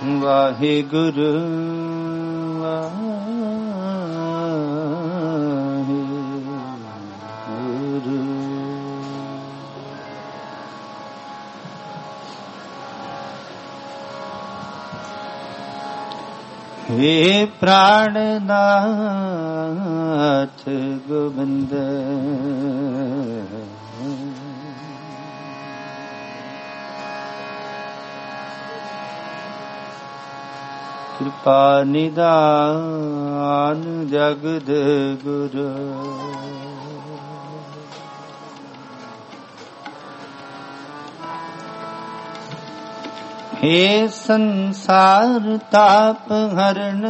ਵਾਹਿਗੁਰੂ हे प्राणनाथ गोविंद कृपा निदान जगद गुरु हे संसार ताप हरण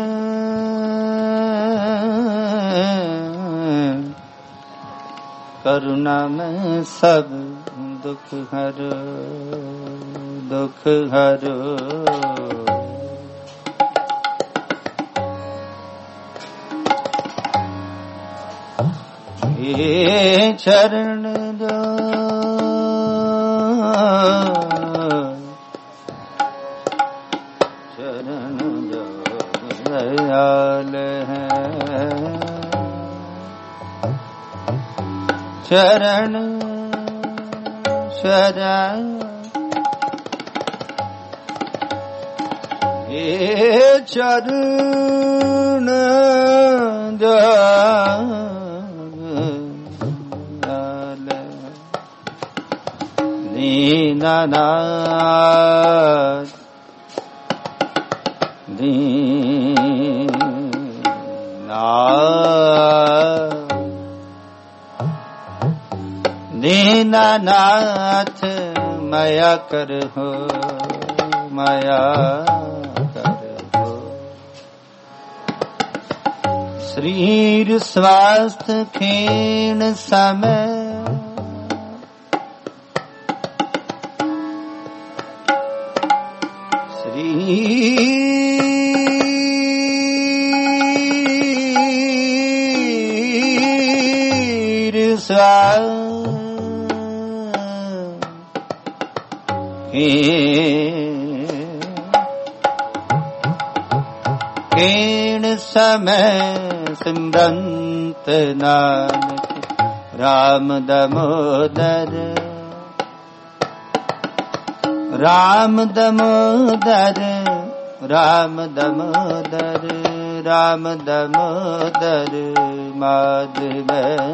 करुणा में सब दुख हरो दुख हरो हे चरण दो दयाल है चरण शरण हे चरण दयाल दीननाथ दीननाथ माया कर हो माया कर हो शरीर स्वास्थ्य क्षीण समय शरीर स्वास्थ्य क्षीण समय सिमरंत नानक राम दामोदर राम दामोदर राम दामोदर राम दामोदर माधव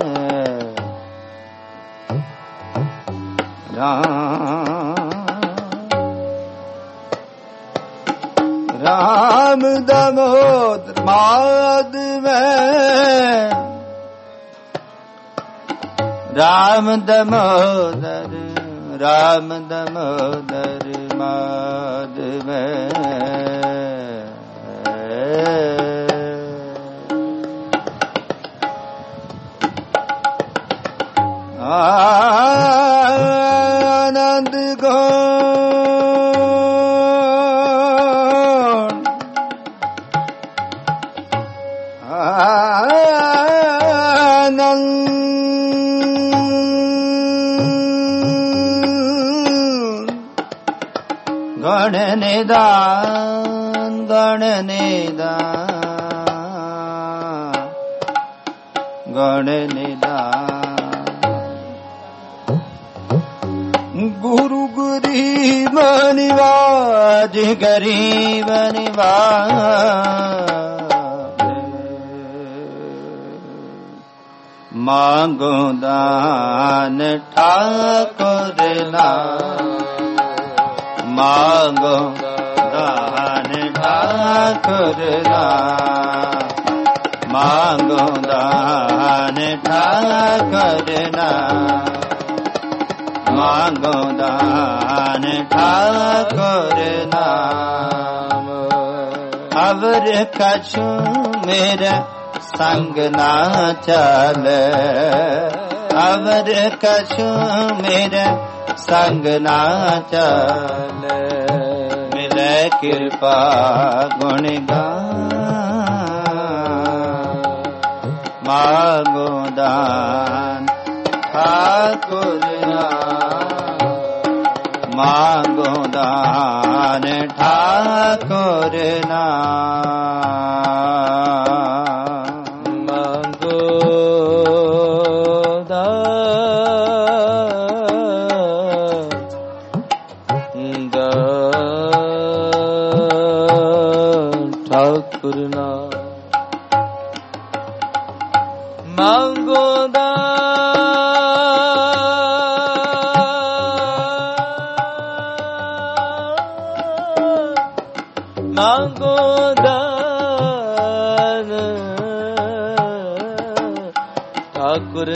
राम दामोदर माधव राम दामोदर राम दामोदर माधव आनंद गौण आनंद गण निदान गण निदान गण निदान गुरु गरीब निवाज गरीब निवाज मांगो दान ठाकुर नाम मांगो दान ठाकुर नाम मांगो दान ठाकुर नाम मांगो दान ठाकुर नाम अवर कछु मेरा संग ना चल अवर कछु मेरा संग ना चल मिले कृपा गुण गान मांगो दान ठाकुर नाम मांगो दान ठाकुर ठाकुर नाम मांगो ठाकुर नाम मांगो मांगो दान ठाकुर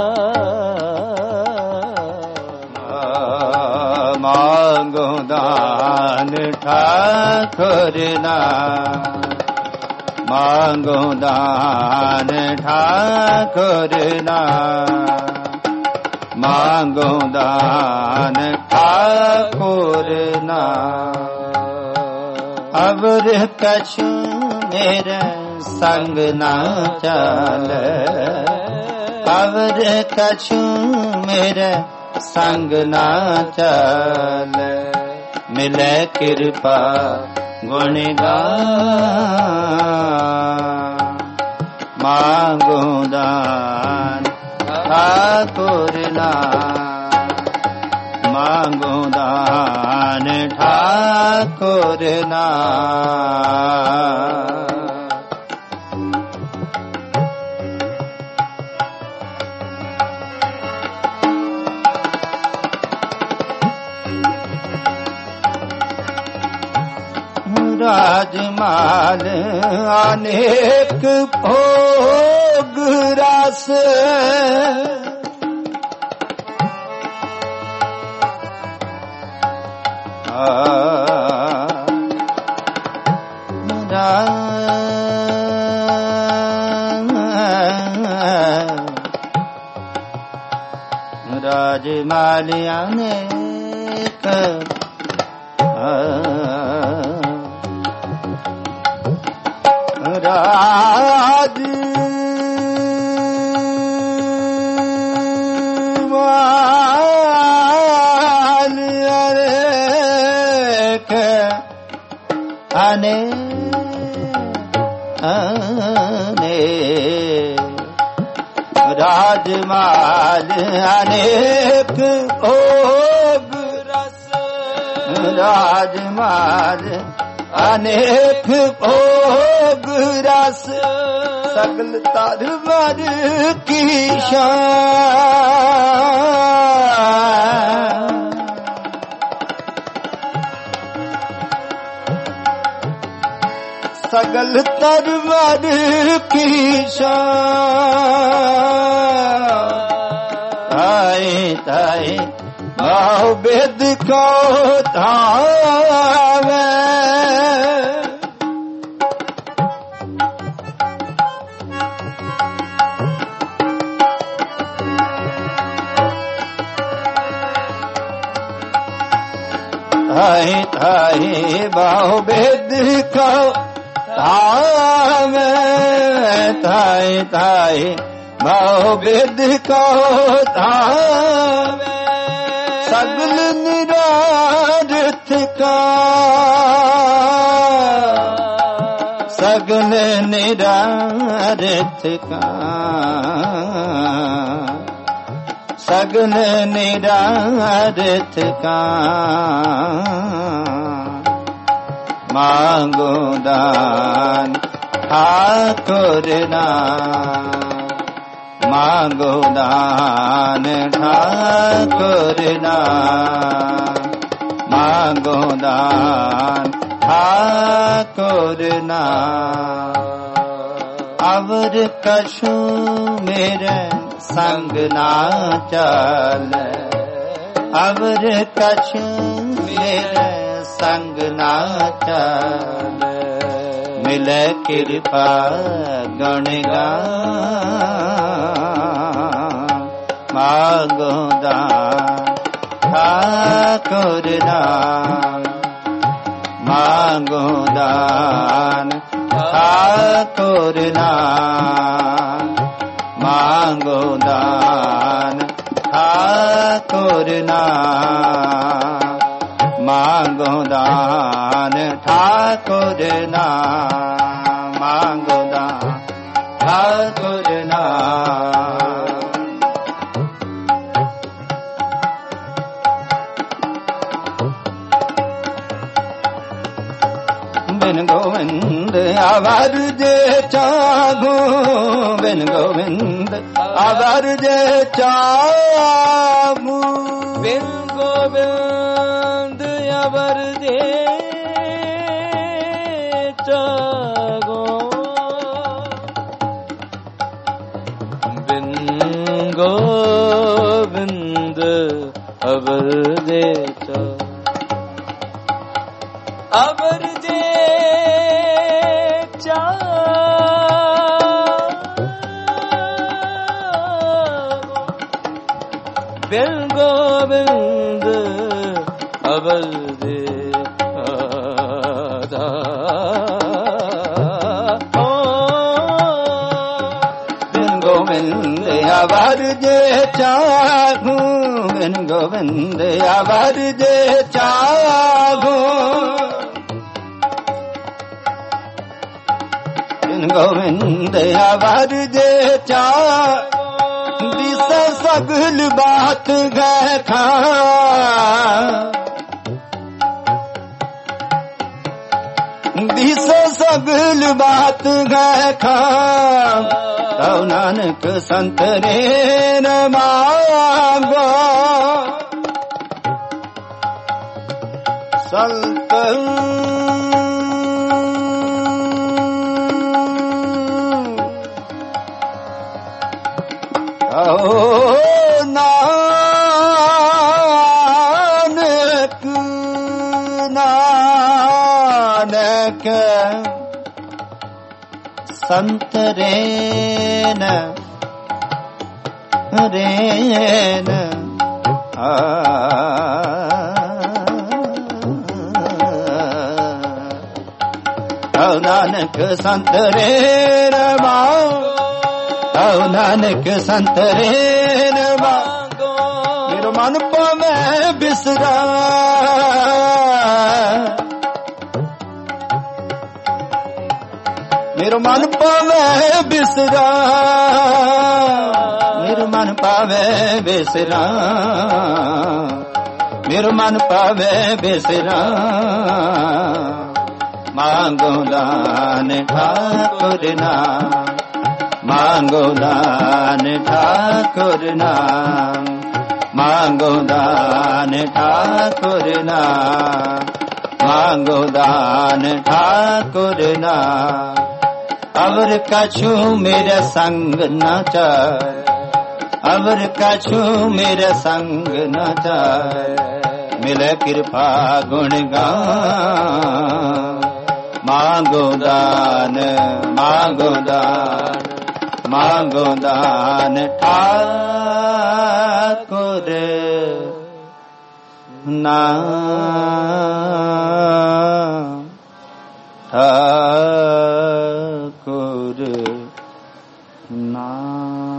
नाम मांगो दान ठाकुर नाम मांगो दान ठाकुर नाम मांगो दान ठाकुर नाम अवर कछु मेरे संग ना चले अवर कछु मेरे संग ना चले मिले कृपा गुणगान मांगो दान ठाकुर नाम मांगो दान ठाकुर नाम राजमाल अनेक भोग रस राजमाल अनेक राज माल अनेक राजमाल अनेक भोग रस राजमाल अनेक भोग रस सकल तर वर की शान सकल तर वर की शान आए ताए भाव वेद को धावे थाई थाई बाहु वेद को धावे थाई थाई बाहु वेद को धावे सगल निरार्थ का सगल निरार्थ का सगल निरार्थ का मांगो दान ठाकुर नाम मांगो दान ठाकुर नाम मांगो दान ठाकुर नाम अवर कछु मेरे संग ना चले अवर कछु मेरे संग ना चले मिले कृपा गुणगान मांगो दान ठाकुर नाम मांगो दान ठाकुर नाम मांगो दान ठाकुर नाम मांगो दान दान ठाकुर नाम मांगो दान ठाकुर नाम। बिन गोविंद आवर जे चाहूं बिन गोविंद आवर जे चाहूं बिन गोविंद आवर जे चाहूं बिन गोविंद आवर जे अबर जे बिन गोविंद अबर जे बिन गोविंद अबर जे चाहूं बिन गोविंद अबर जे चाहूं गोविंद आवर जे दिस सगल बात गए खा दिस सगल बात गए खा तौ नानक संत रे न मांगो संत नानक नानक संत रेन रेन नानक संत रेन नानक संत रेन मांगो मेरो मन पावे बिसरा मेरो मन पावे बिसरा मेरो मन पावे बिसरा मेरो मन पावे बिसरा मांगो दान ठाकुर नाम मांगो दान ठाकुर नाम मांगो दान ठाकुर नाम मांगो दान ठाकुर नाम अवर कछु मेरा संग न चाय अवर कछु मेरा संग न चाय मिले कृपा गुण गान मांगो दान मांगो दान मांगो दान ठाकुर नाम ठाकुर नाम।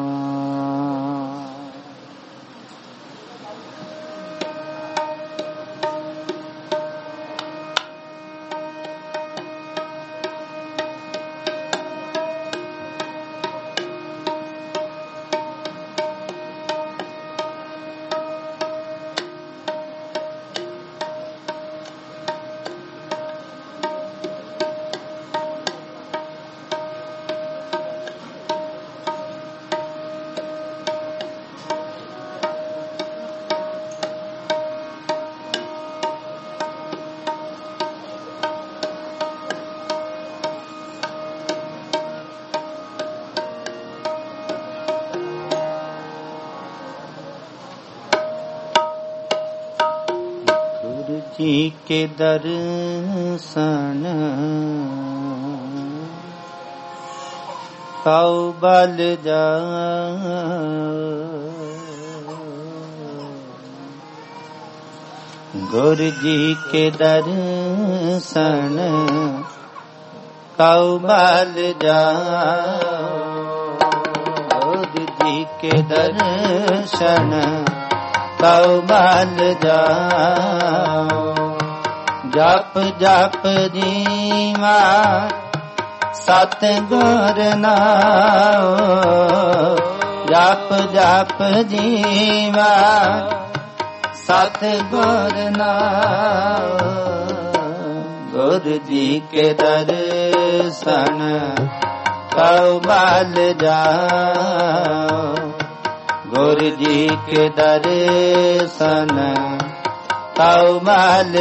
जी के दर्शन कौ बल जा गुरु जी के दर्शन कौ बल जा गुरु जी के दर्शन कौ बल जा ਜਪ ਜਪ ਜੀਵਾ ਸਤ ਗੁਰ ਨਾਮ, ਜਪ ਜਪ ਜੀਵਾ ਸਤ ਗੁਰ ਨਾਮ। ਗੁਰ ਜੀ ਕੇ ਦਰਸ਼ਨ ਕਉ ਬਲ ਜਾਓ, ਗੁਰ ਜੀ ਕੇ ਦਰਸ਼ਨ ਕਉ ਬਲ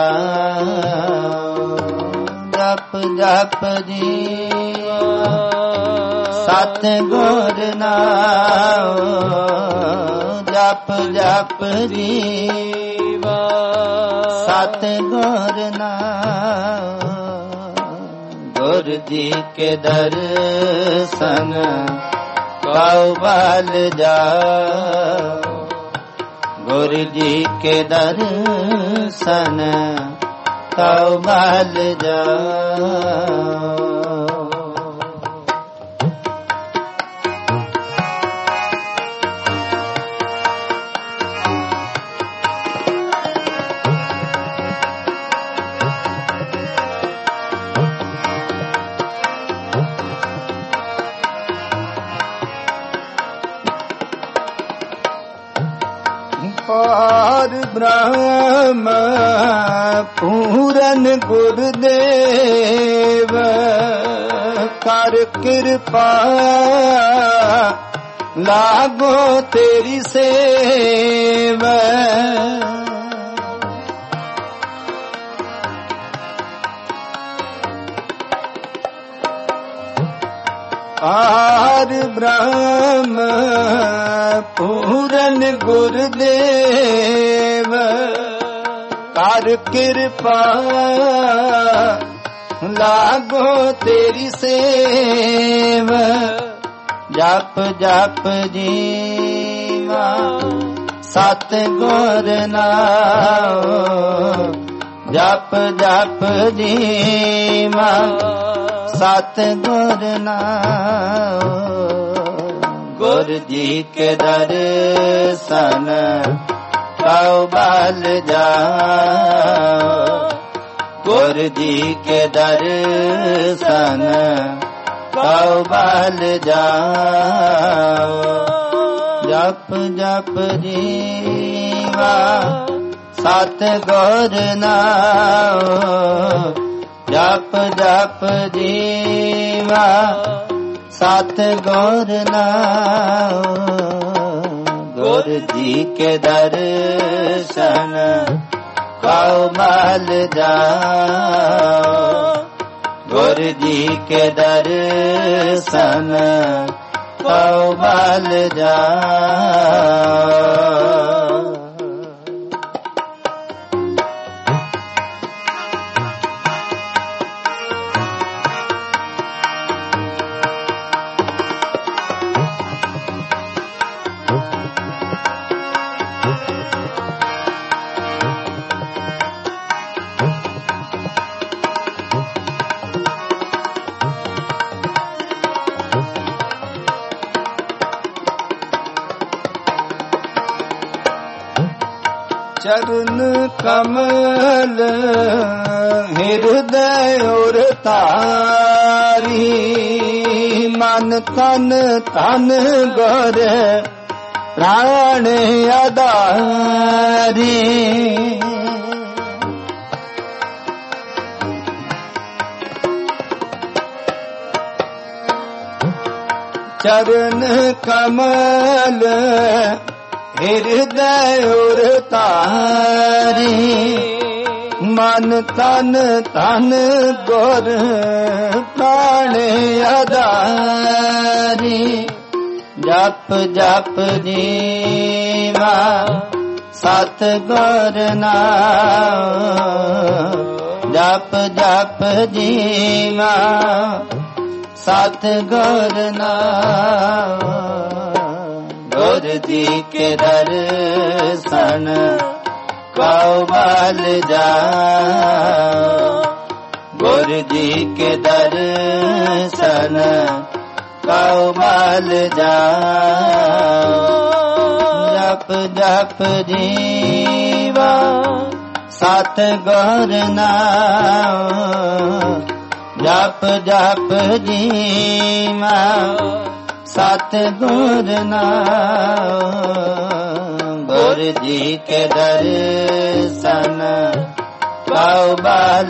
ਜਾਓ। ਜਪ ਜਪ ਜੀਵਾ ਸਤ ਗੁਰ ਨਾਮ, ਜਪ ਜਪ ਜੀਵਾ ਸਤ ਗੁਰ ਨਾਮ। ਗੁਰ ਜੀ ਕੇ ਦਰਸ਼ਨ ਕਉ ਬਲ ਜਾਓ, ਗੁਰ ਜੀ ਕੇ ਦਰਸ਼ਨ ਕਉ ਬਲ ਜਾਓ। ਪਾਰ ਬ੍ਰਹਮ ਪੂਰਨ ਗੁਰਦੇਵ, ਕਰ ਕਿਰਪਾ ਲਾਗੋ ਤੇਰੀ ਸੇਵ। ਪਾਰ ਬ੍ਰਹਮ ਪੂਰਨ ਗੁਰਦੇਵ, ਕਰ ਕਿਰਪਾ ਲਾਗੋ ਤੇਰੀ ਸੇਵ। ਜਪ ਜਪ ਜੀਵਾ ਸਤ ਗੁਰ ਨਾਮ, ਜਪ ਜਪ ਜੀਵਾ ਸਤ ਗੁਰ ਨਾਮ। ਗੁਰ ਜੀ ਕੇ ਦਰਸ਼ਨ ਕਉ ਬਲ ਜਾਓ, ਗੁਰ ਜੀ ਕੇ ਦਰਸ਼ਨ ਕਉ ਬਲ ਜਾਓ। ਜਪ ਜਪ ਜੀਵਾ ਸਤ ਗੁਰ ਨਾਮ, ਜਪ ਜਪ ਜੀਵਾ ਸਤ ਗੁਰ ਨਾਮ। ਗੁਰ ਜੀ ਕੇ ਦਰਸ਼ਨ ਕਉ ਬਲ ਜਾਓ, ਗੁਰ ਜੀ ਕੇ ਦਰਸ਼ਨ ਕਉ ਬਲ ਜਾਓ। चरण कमल हृदय और तारी, मन तन तन गुर प्राण आधारी। चरण कमल हृदय और तारी, मन तन तन गुर प्राण आधारी। जप जप जीवा सत गुर नाम, जप जप जीवा सत गुर नाम। गुर जी के दर्शन कौ बल जाओ, गुर जी के दर्शन कौ बल जाओ। जप जप जीवा ਸਤ ਗੁਰ ਨਾਮ ਜਪ ਜਪ ਜੀਵਾ ਸਤ ਗੁਰ ਨਾਮ ਗੁਰ ਜੀ ਕੇ ਦਰਸ਼ਨ ਪਾਉ ਬਾਲ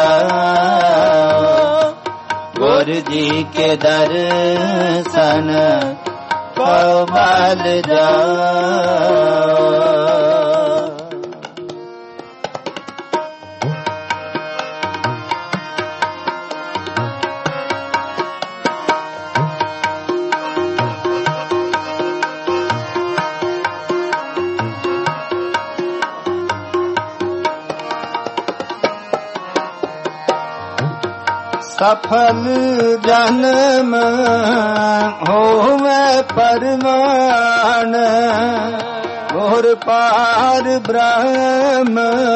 ਜਾਓ ਗੁਰ ਜੀ ਕੇ ਦਰਸ਼ਨ ਪਾਉ ਬਾਲ ਜਾਓ ਸਫਲ ਜਨਮ ਹੋਵੇ ਪਰਮਾਨ ਗੁਰ ਪਾਰ ਬ੍ਰਹਮ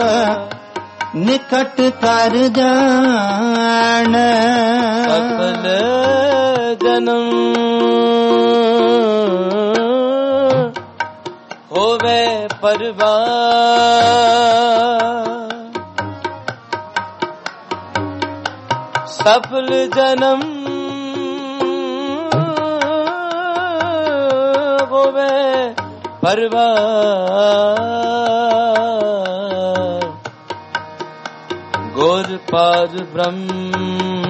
ਨਿਕਟ ਕਰ ਜਾਣ ਸਫਲ ਜਨਮ ਹੋਵੇ ਪਰਮਾਨ ਸਫਲ ਜਨਮ ਹੋਵੇ ਪਰਵਾਰ ਗੁਰ ਪਾਰ ਬ੍ਰਹਮ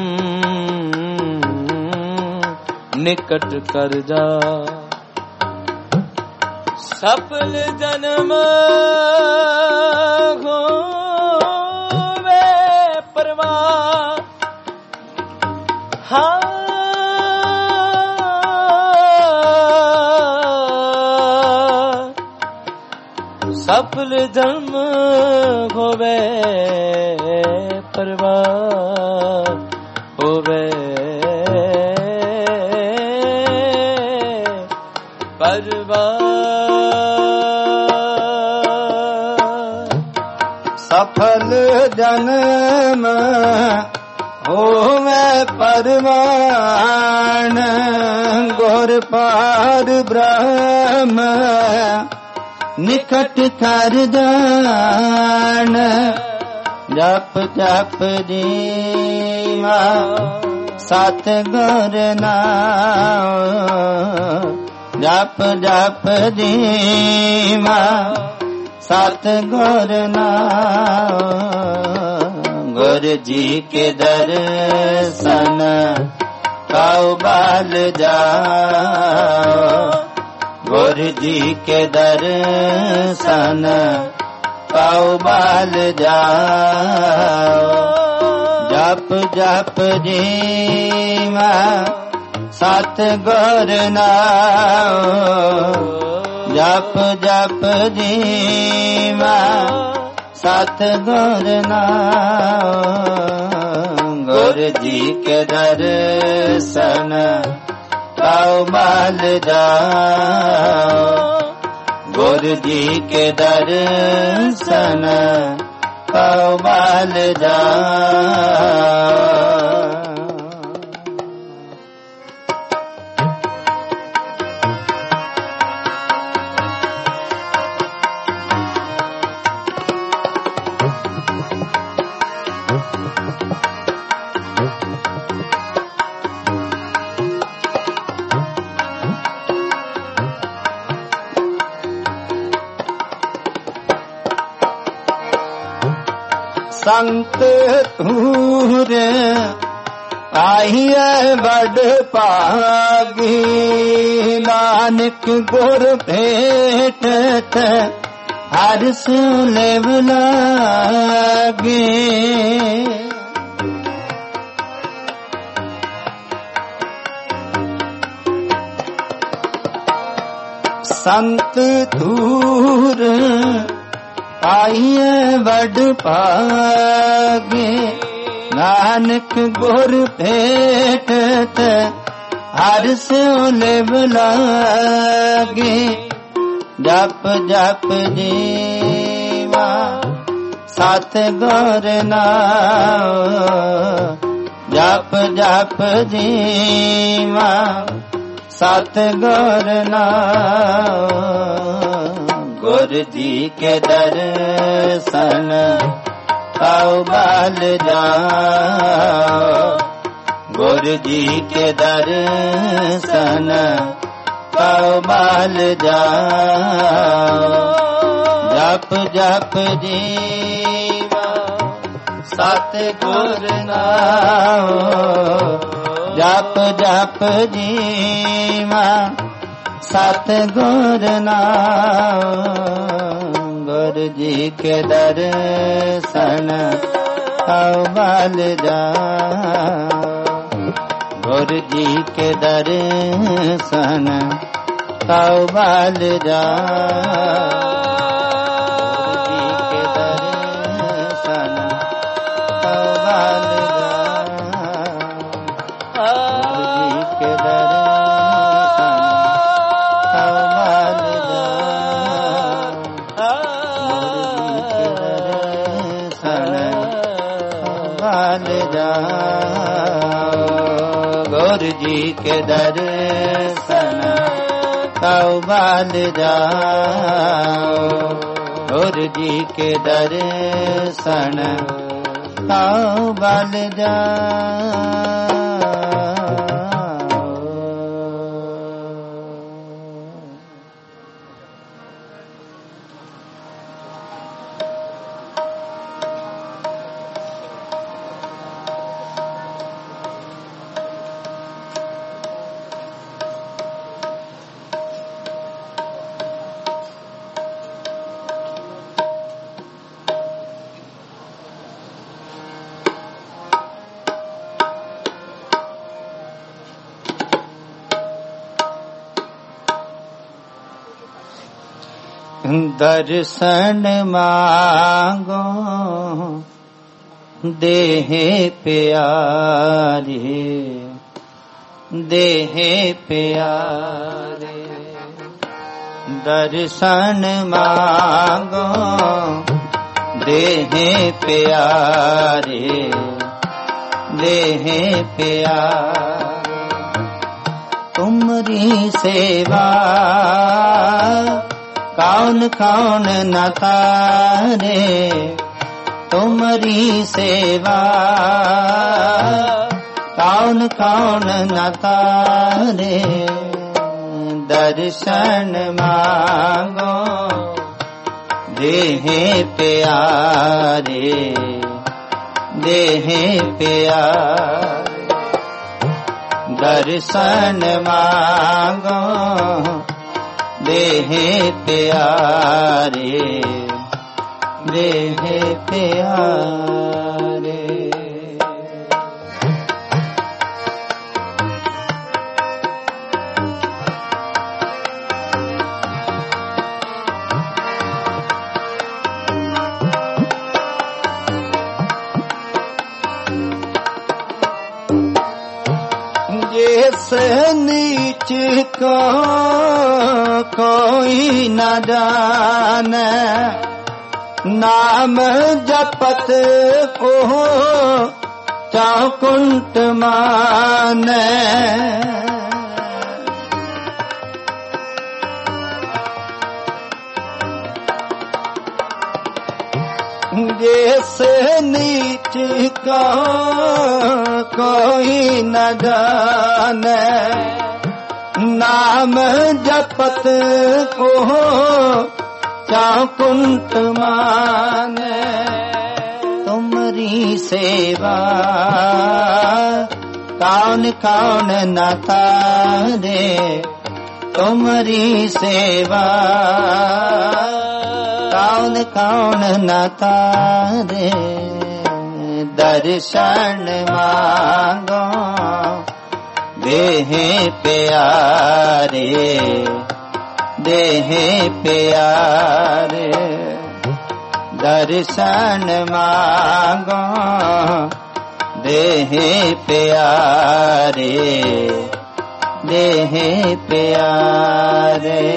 ਨਿਕਟ ਕਰ ਜਾ ਸਫਲ ਜਨਮ ਹੋਵੇ ਪਰਵਾਰ ਸਫਲ ਜਨਮ ਹੋਵੇ ਪਰਵਾਰ ਹੋਵੇ ਪਰਵਾਰ ਸਫਲ ਜਨਮ ਹੋਵੇ ਪਰਮਾਨ ਗੁਰ ਪਾਰ ਬ੍ਰਹਮ ਨਿਕਟ ਕਰ ਜਾਣ ਜਪ ਜਪ ਜੀਵਾ ਸਤ ਗੁਰ ਨਾਮ ਜਪ ਜਪ ਜੀਵਾ ਸਤ ਗੁਰ ਨਾਮ ਗੁਰ ਜੀ ਕੇ ਦਰਸ਼ਨ ਪਾਉ ਬਾਲ ਜਾਓ ਗੁਰ ਜੀ ਕੇ ਦਰਸ਼ਨ ਪਾਉ ਬਾਲ ਜਾਓ ਜਪ ਜਪ ਜੀਵਾ ਸਤ ਗੁਰ ਨਾਮ ਜਪ ਜਪ ਜੀਵਾ ਸਤ ਗੁਰ ਨਾਮ ਗੁਰ ਜੀ ਕੇ ਦਰਸ਼ਨ ਪਾਉ ਬਾਲ ਜਾਓ ਗੁਰ ਜੀ ਕੇ ਦਰਸ਼ਨ ਪਾਉ ਬਾਲ ਜਾਓ ਸੰਤ ਧੂਰ ਆਈਐ ਬੜ ਭਾਗੀ ਨਾਨਕ ਗੁਰ ਭੇਟਤ ਹਰਿ ਸਿਉ ਲੇਵ ਲਾਗੇ ਸੰਤ ਧੂਰ ਆਈਐ ਵਡ ਭਾਗੇ ਨਾਨਕ ਗੁਰ ਭੇਟਤ ਹਰਿ ਸਿਉ ਲੇਵ ਲਾਗੇ ਜਪ ਜਪ ਜੀਵਾ ਸਤ ਗੁਰ ਨਾਮ ਜਪ ਜਪ ਜੀਵਾ ਸਤ ਗੁਰ ਨਾਮ गुरु जी के दर्शन पाओ बाल जाओ, गुरु जी के दर्शन पाओ बाल जाओ। जप जप जीवा सतगुर नाओ, जप जप जीवा सतगुर नाओ। गुरु जी के दर्शन पाओ बाल जाओ, गुरु जी के दर्शन पाओ बाल जाओ। गुरु जी के दर्शन पाओ बाल जाओ, गुरु जी के दर्शन पाओ बाल जाओ। दर्शन मांगो देह प्यारे, देह प्यारे। दर्शन मांगो देह प्यारे, देह प्यारे। तुमरी सेवा कौन कौन न करे, तुमरी सेवा कौन कौन न करे। दर्शन मांगो देह प्यारे, देह प्यारे। दर्शन मांगो देह प्यारे, देह प्यारे। जिस नीच को कोई न जाने, नाम जपत को चौकुंट माने। जिस नीच को कोई न जाने, नाम जपत को चौकुंट माने। तुमरी सेवा कौन कौन न करे, तुमरी सेवा कौन कौन न करे। दर्शन मांगो देह प्यारे, देह प्यारे। दर्शन मांगो देह प्यारे, देह प्यारे।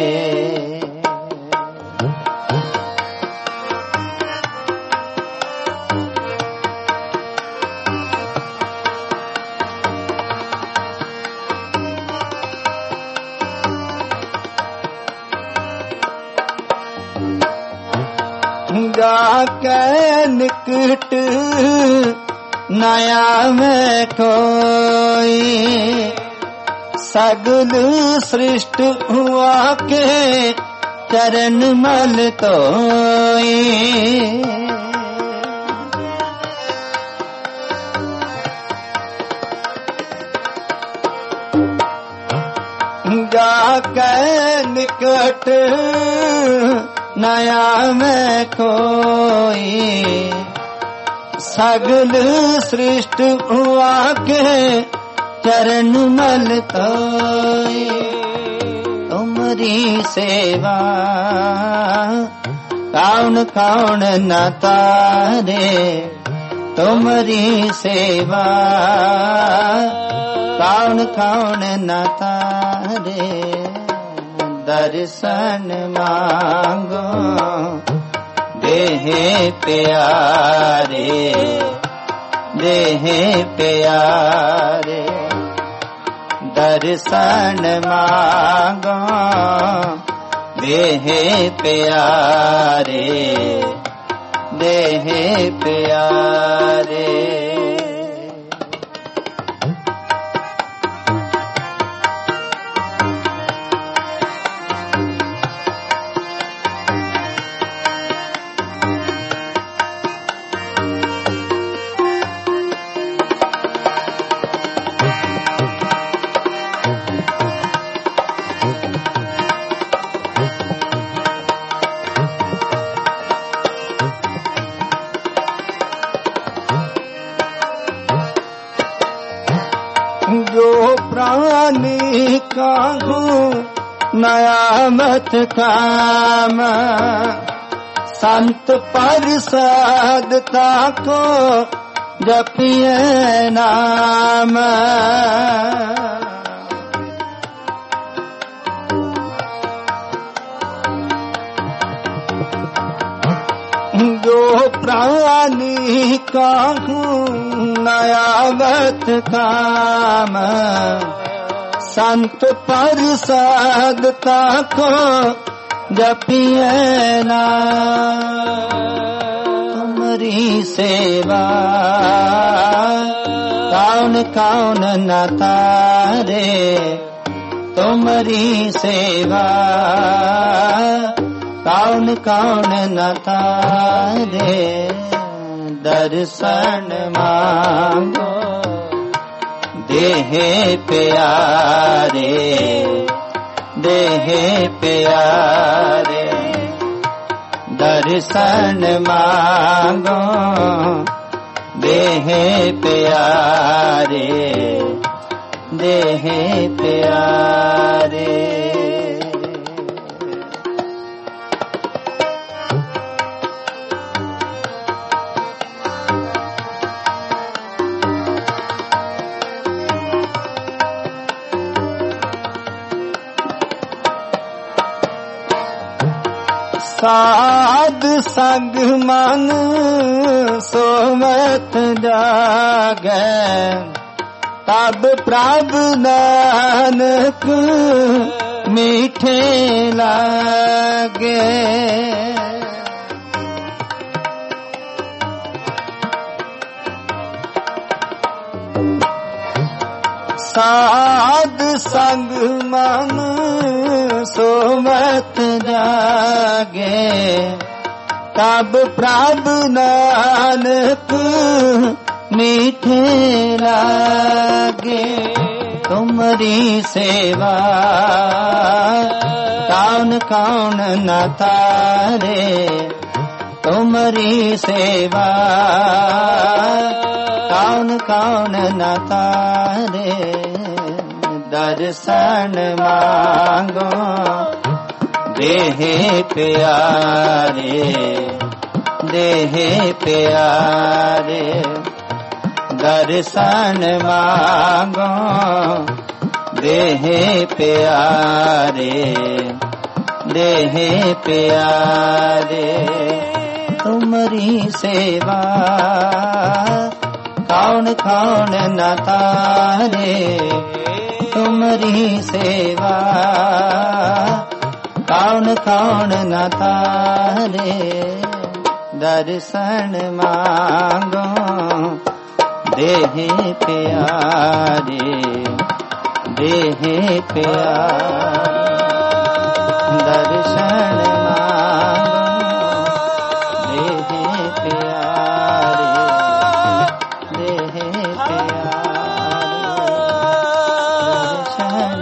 जाके निकट नया में कोई, सगल सृष्ट हुआ के चरण मल तोई। जाके निकट नया में कोई, सगल सृष्ट हुआ के चरण मल तोई। तुमरी सेवा कौन कौन न तारे, तुमरी सेवा कौन कौन न तारे। दर्शन मांगो देहे प्यारे, देहे प्यारे। दर्शन मांगो देहे प्यारे, देहे प्यारे। जो प्राणी काहू नया मत काम, संत प्रसादता को जपिए नाम। जो प्राणी काहू नया मत काम, संत प्रसादता को जपिए नाम। तुमरी सेवा कौन कौन न तारे, तुमरी सेवा कौन कौन न तारे। दर्शन मांगो देहे प्यारे, देहे प्यारे। दर्शन मांगो देहे प्यारे, देहे प्यारे। साध संग मन सोमत जागे, तब प्रभु नानक मीठे लागे। साध संग मन सोमत जागे, तब प्रभु नानक मीठे लागे। तुमरी सेवा कौन कौन न तारे, तुमरी सेवा कौन कौन न तारे। दर्शन मांगो देहे प्यारे, देहे प्यारे। दर्शन मांगो देहे प्यारे, देहे प्यारे। तुमरी सेवा कौन कौन न तारे, तुमरी सेवा कौन कौन न तारे। दर्शन मांगो देहे प्यारे, देहे प्यारे, दर्शन मांगो देहे प्यारे, देहे प्यारे,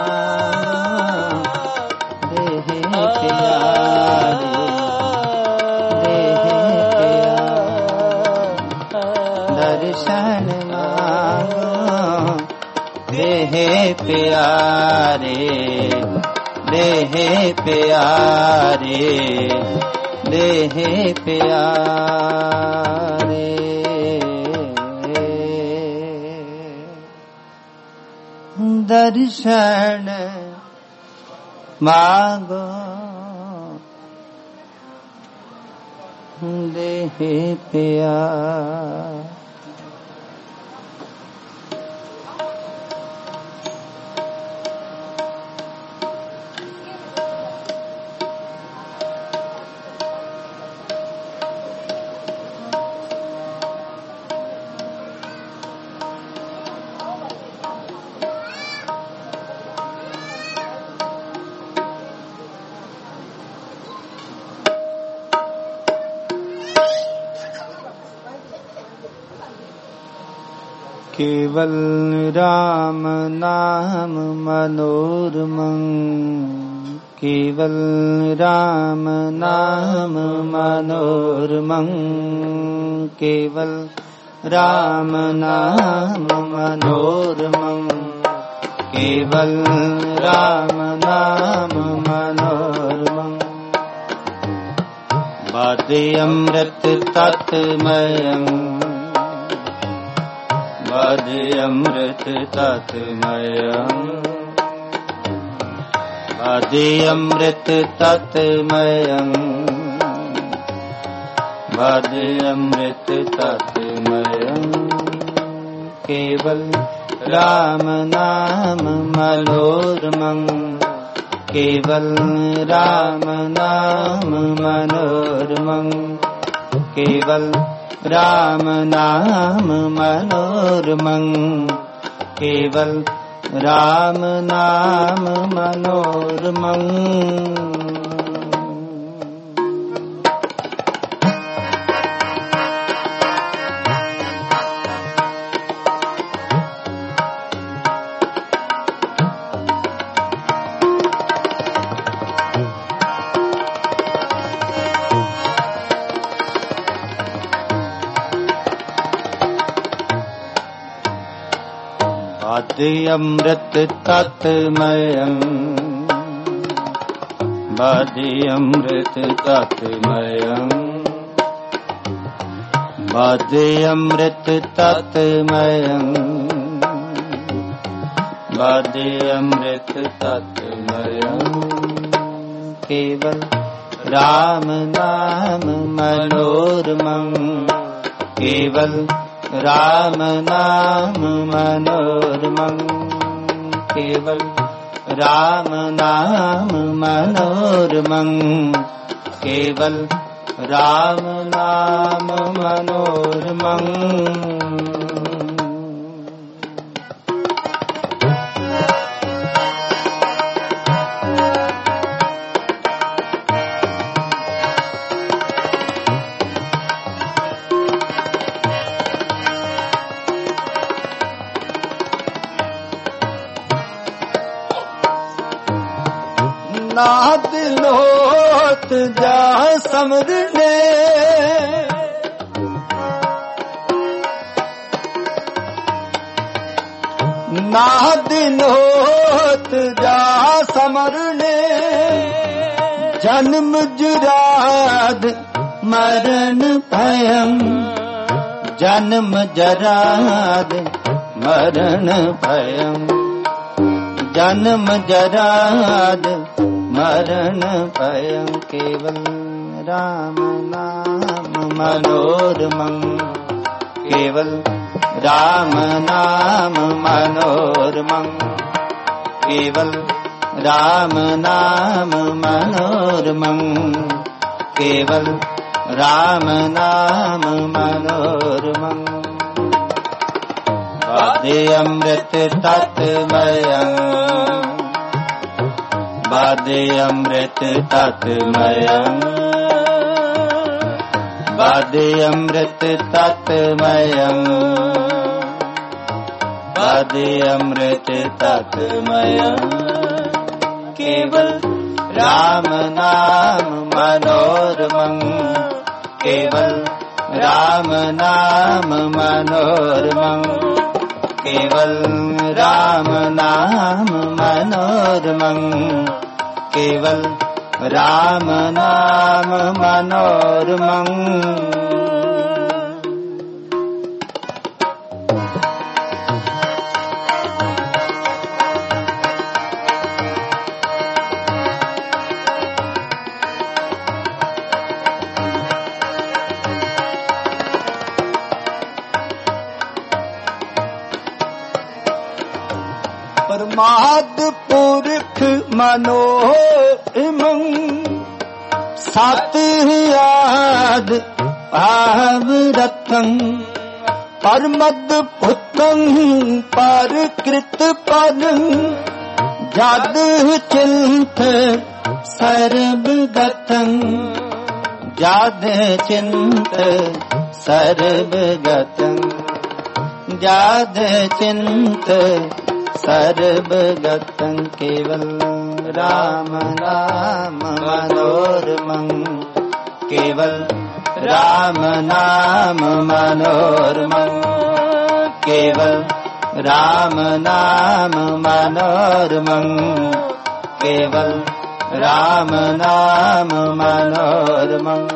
दर्शन मांगो देहे प्यारे, देहे प्यारे, देहे प्यारे, दर्शन मांगो देहे प्यारे। केवल राम नाम मनोरमं, केवल राम नाम मनोरमं, केवल राम नाम मनोरमं, केवल राम नाम मनोरमं। वादे अमृत तत्मयं, वादे अमृत तत्मयं, वादे अमृत तत्मयं, वादे अमृत तत्मयं। केवल राम नाम मनोरमं, केवल राम नाम मनोरमं, केवल राम नाम मनोरमं, केवल राम नाम मनोरमं। वादे अमृत तत्मयं, वादे अमृत तत्मयं, वादे अमृत तत्मयं, वादे अमृत तत्मयं। केवल राम नाम मनोरमं, केवल राम नाम मनोरमं, केवल राम नाम मनोरमं, केवल राम नाम मनोरमं। नाद लोत जा समरने, नाद लोत जा समरने, जन्म जराद मरण भयं, जन्म जराद मरण भयं, जन्म जराद मरण भयं। केवल राम नाम मनोरमं, केवल राम नाम मनोरमं, केवल राम नाम मनोरमं, केवल राम नाम मनोरमं बाधे अमृत तत्मयं बाधे अमृत तत्मयं बाधे अमृत तत्मयं बाधे अमृत तत्मयं केवल राम नाम मनोरमं केवल राम नाम मनोरमं केवल राम नाम मनोरमं केवल राम नाम मनोरमं परमाद पुरख मनोरमं सत आद पावरतं परमद पुत्रं परकृत परं जद चिंत सर्वगतं जद चिंत सर्वगतं जद चिंत सर्वगतं केवल राम नाम मनोरमं केवल राम नाम मनोरमं केवल राम नाम मनोरमं केवल राम नाम मनोरमं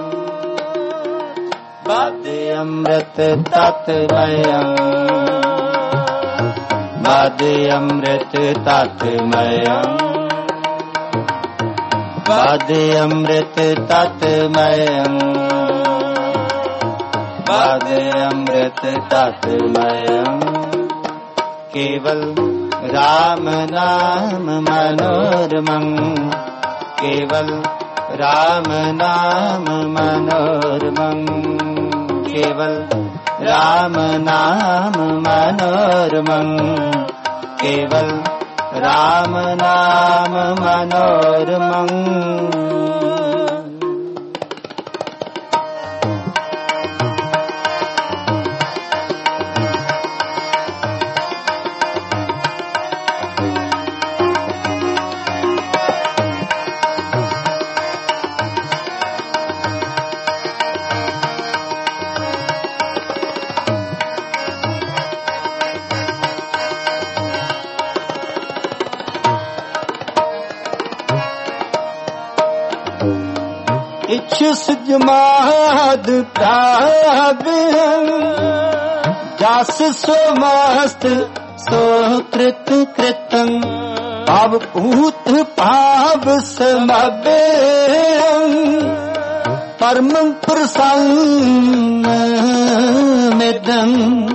बाधे अमृत तत्मयं बाधे अमृत तत्मयं बाधे अमृत तत्मयं बाधे अमृत तत्मयं केवल राम नाम मनोरमं केवल राम नाम मनोरमं केवल राम नाम मनोरमं केवल राम नाम मनोरमं इच्छुस जमाद प्रागं जास सो मस्त सो कृत कृतं पावभूत पाव समवेयं परम प्रसन्नमिदं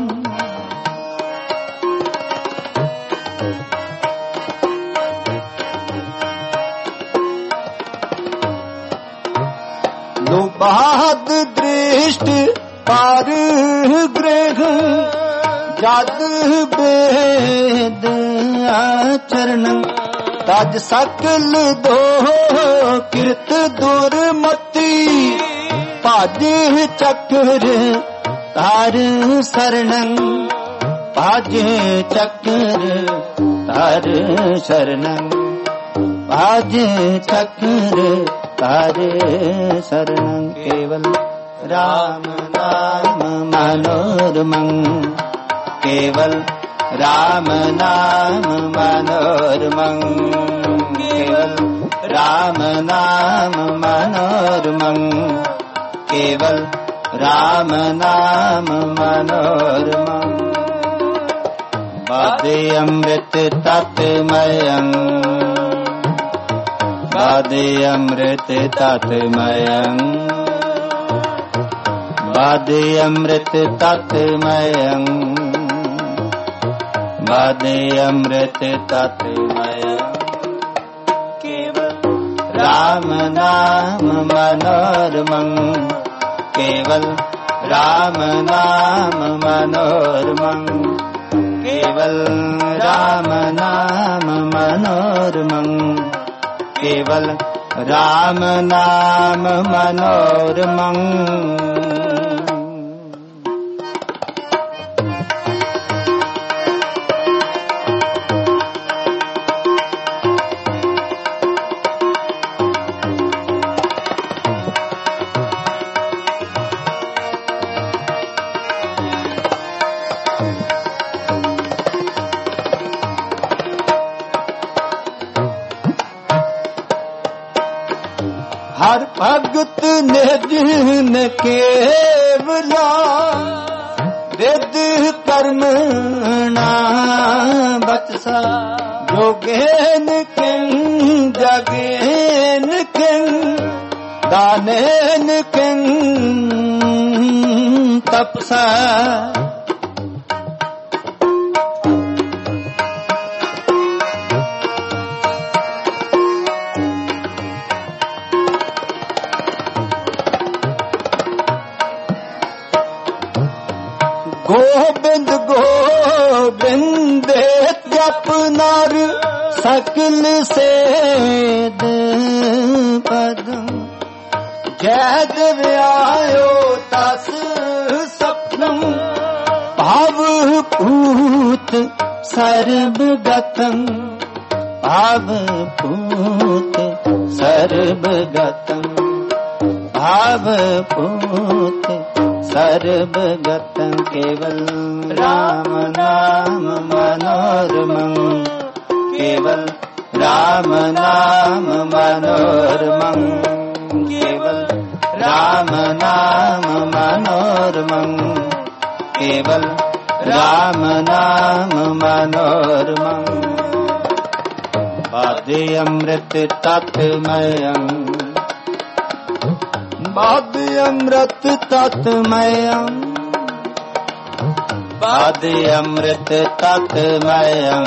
लोभाद दृष्टि पारग्रह जद वेद आचरणं तज सकल दो कृत दुर्मति पाज चक्र तार शरणं पाज चक्र तार शरणं पाज चक्र तार शरणं केवल राम नाम मनोरमं केवल राम नाम मनोरमं केवल राम नाम मनोरमं केवल राम नाम मनोरमं बाधे अमृत तत्मयं बाधे अमृत तत्मयं बाधे अमृत तत्मयं बाधे अमृत तत्मयं केवल राम नाम मनोरमं केवल राम नाम मनोरमं केवल राम नाम मनोरमं केवल राम नाम मनोरमं हर भगत ने जिन केवला वेद कर्म ना बचसा जोगेन किं जगेन किं दानेन किं तपसा गोविंद गोविंद जप नर सकल सेद पदम जय दिव्यायो तस सपनम भाव पूत सर्वगतम भाव पूत सर्वगतम भाव पूत सर्वगतं केवल राम नाम मनोरमं केवल राम नाम मनोरमं केवल राम नाम मनोरमं केवल राम नाम मनोरमं वादे अमृत तत्मयं वादे अमृत तत्मयं वादे अमृत तत्मयं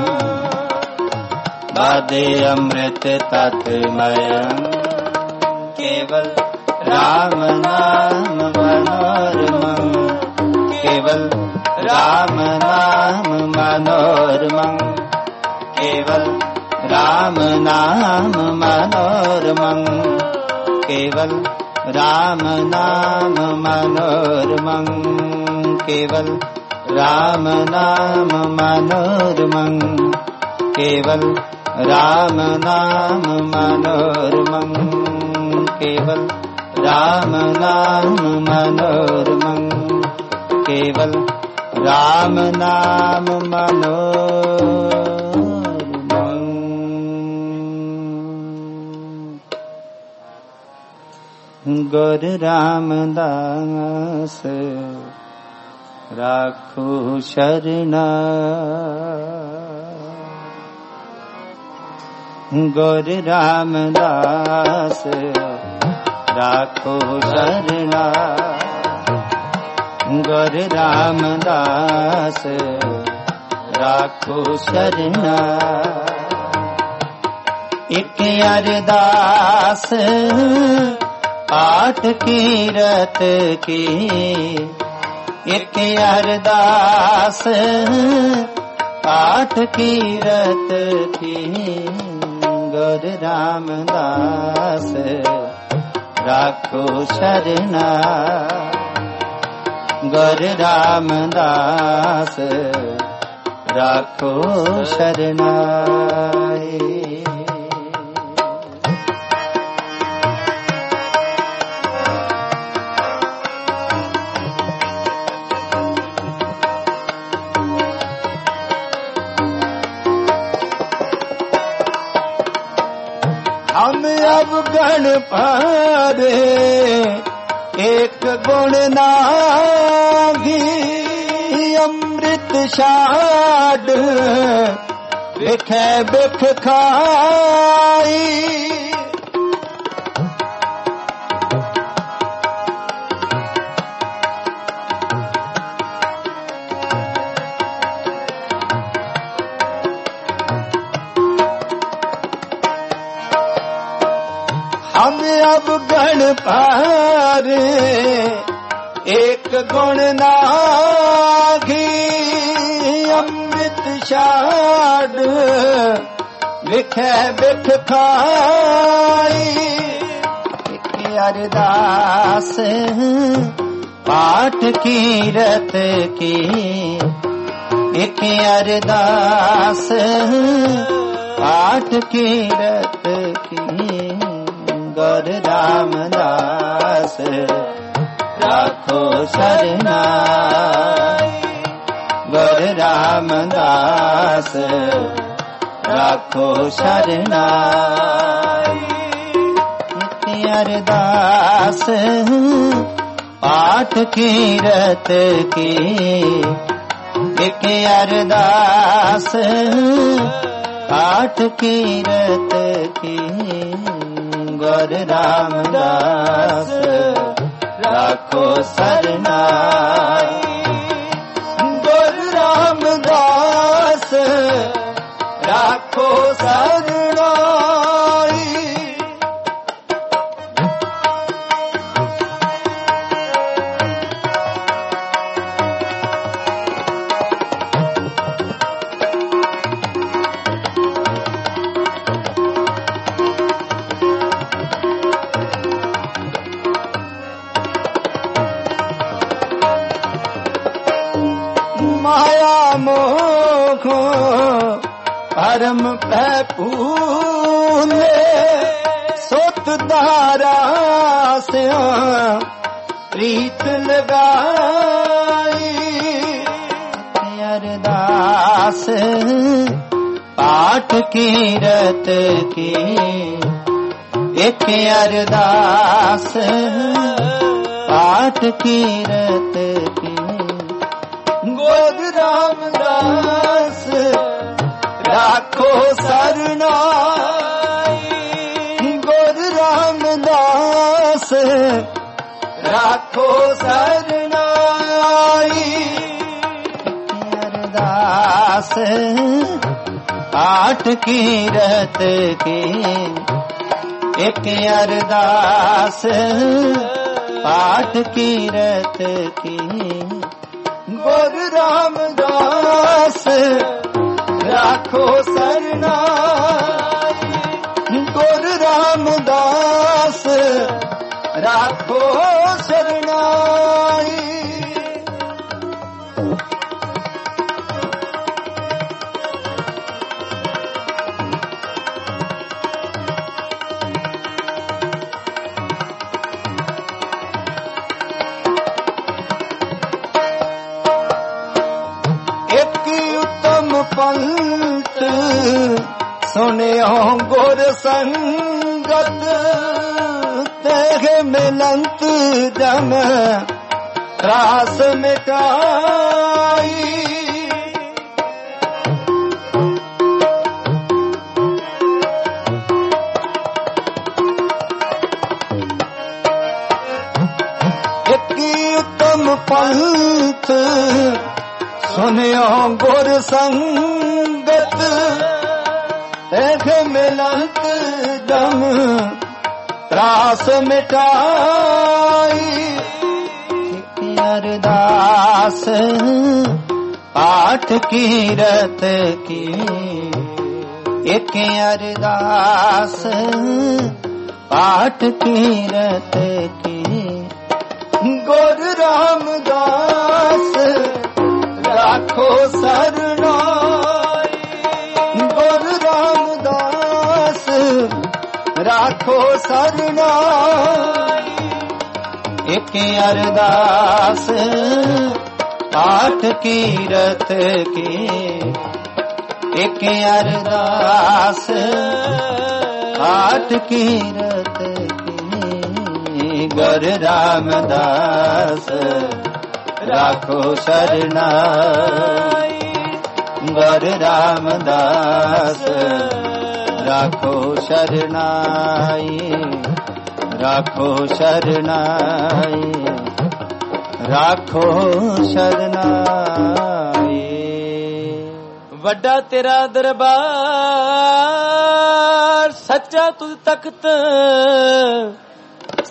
वादे अमृत तत्मयं केवल राम नाम मनोरमं केवल राम नाम मनोरमं केवल राम नाम मनोरमं केवल राम नाम मनोरमं केवल राम नाम मनोरमं केवल राम नाम मनोरमं केवल राम नाम मनोरमं केवल राम नाम मनोरमं गुरु रामदास राखो शरणा गुरु रामदास राखो शरणा गुरु रामदास राखो शरणा एक अरदास पाठ कीरत की एक अरदास पाठ कीरत की गुरु रामदास राखो शरणा गुरु रामदास राखो शरणा हम अब गण पारे एक गुण नागी अमृत छाड़ बिखे बिख खाई हम अवगण पार एक गुण नाघी अमृत छाड़ विखे बिख खाई अरदास पाठ कीरत की एक अरदास पाठ कीरत की गौर रामदास राखो शरणाई गौर रामदास राखो शरणाई अरदास पाठ कीरत की एक अरदास पाठ कीरत की गौर रामदास राखो शरणाई गौर रामदास राखो शरणाई माया मोह परम भूले सोत धारा से प्रीत लगाई अरदास पाठ कीरत की एक अरदास पाठ कीरत की गोद रामदास राखो शरणाई गोद रामदास राखो शरणाई अरदास पाठ कीरत की एक अरदास पाठ कीरत की गोर रामदास राखो शरणाई गोर रामदास राखो शरणाई पंत सुनियो गुर संगत तेगे मिलंत जन त्रास मिटाई एक उत्तम पंथ सुनियो गुर संगत देख मिलंत दम त्रास मिटाई अरदास पाठ कीरत की एक अरदास पाठ कीरत की गुर रामदास राखो शरणाई गुर रामदास राखो शरणाई एक अरदास पाठ कीरत की एक अरदास पाठ कीरत की गुर रामदास राखो शरणाई गुर रामदास राखो शरणाई राखो शरणाई राखो शरणाई वड्डा तेरा दरबार सच्चा तुझ तख्त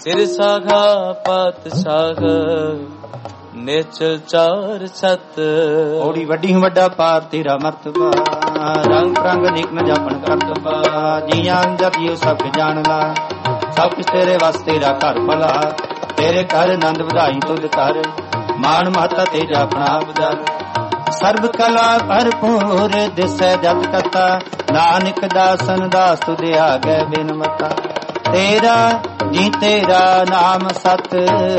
ਸਿਰ ਸਾਘਾ ਪਾਤਸ਼ਾਹ ਨਿਚਲ ਚਾਰ ਸਤ। ਔੜੀ ਵੱਡੀ ਵੱਡਾ ਪਾਰ ਤੇਰਾ ਮਰਤਬਾ ਰੰਗ ਰੰਗ ਨਿਕ ਨ ਜਾਪਣ ਕਰਤਬਾ। ਜੀਆਂ ਅੰਦਰ ਜੀਉ ਸਭ ਜਾਣ ਲਾ ਸਭ ਕੁਛ ਤੇਰੇ ਵਸ ਤੇਰਾ ਘਰ ਭਲਾ। ਤੇਰੇ ਘਰ ਆਨੰਦ ਵਧਾਈ ਤੁਧ ਕਰ ਮਾਨ ਮਾਤਾ ਤੇਰਾ ਆਪਣਾ ਬਦਲ। ਸਰਬ ਕਲਾ ਭਰਪੂਰ ਦਿਸੈ ਜਤ ਕਥਾ ਨਾਨਕ ਦਾਸਨ ਦਾਸ ਤੁਧ ਆਗੇ ਬਿਨਮਤਾ। ਤੇਰਾ ਜੀ ਤੇਰਾ ਨਾਮ ਸਤ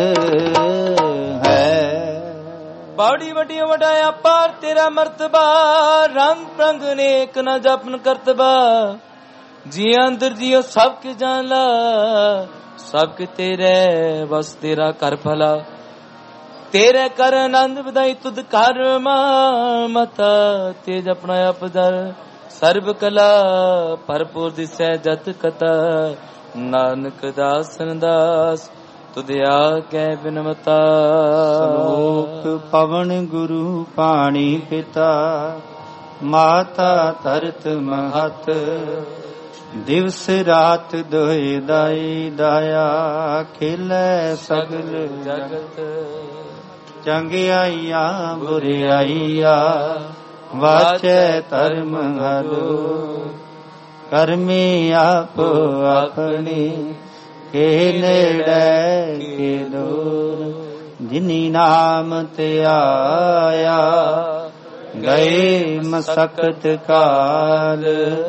ਹੈ। ਬਾੜੀ ਵੱਡੀ ਵੱਡਾ ਅਪਾਰ ਤੇਰਾ ਮਰਤਬਾ ਰੰਗ ਪ੍ਰੰਗ ਨੇਕ ਨਾ ਜਪਨ ਕਰਤਬਾ। ਜੀ ਅੰਦਰ ਜੀਓ ਸਭ ਕੇ ਜਾਣ ਲਾ ਸਭ ਕੇ ਤੇਰੇ ਵਸ ਤੇਰਾ ਕਰ ਭਲਾ। ਤੇਰੇ ਕਰ ਆਨੰਦ ਵਧਾਈ ਤੁਧ ਕਰ ਮਤਾ। ਤੇਜ ਆਪਣਾ ਅਪਦਰ ਸਰਬ ਕਲਾ ਭਰਪੂਰ ਦਿਸੈ ਜਤ ਕਥਾ। ਨਾਨਕ ਦਾਸਨ ਦਾਸ ਤੁਧ ਆਗੇ ਬਿਨਮਤਾ। ਸ਼ਲੋਕ ਪਵਨ ਗੁਰੂ ਪਾਣੀ ਪਿਤਾ ਮਾਤਾ ਧਰਤ ਮਹਤ। ਦਿਵਸ ਰਾਤ ਦੋਇ ਦਾਈ ਦਾਇਆ ਖੇਲੇ ਸਗਲ ਜਗਤ। ਚੰਗਿਆਈਆਂ ਬੁਰਿਆਈਆਂ ਵਾਚੈ ਧਰਮ ਹਲੋ। ਕਰਮੀ ਆਪ ਆਪਣੀ ਕੇ ਨੇੜੇ ਕੇ ਦੂਰ। ਜਿਨੀ ਨਾਮ ਤੇ ਆਇਆ ਗਏ ਮਸਕਤ ਕਾਲ।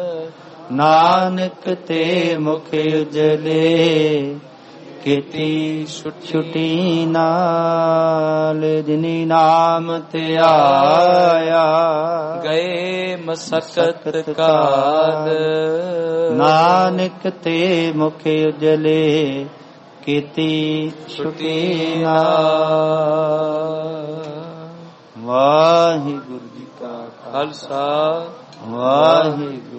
ਨਾਨਕ ਤੇ ਮੁਖ ਉਜਲੇ ਕੀਤੀ ਛੁਟੀ ਨਾਲ। ਜਿਨੀ ਨਾਮ ਤੇ ਆਇਆ ਗਏ ਮਸਕਤ ਕਾਲ। ਨਾਨਕ ਤੇ ਮੁਖ ਉਜਲੇ ਕੀਤੀ ਛੁਟੀ ਨਾਲ। ਵਾਹਿਗੁਰੂ ਜੀ ਕਾ ਖਾਲਸਾ ਵਾਹਿਗੁਰੂ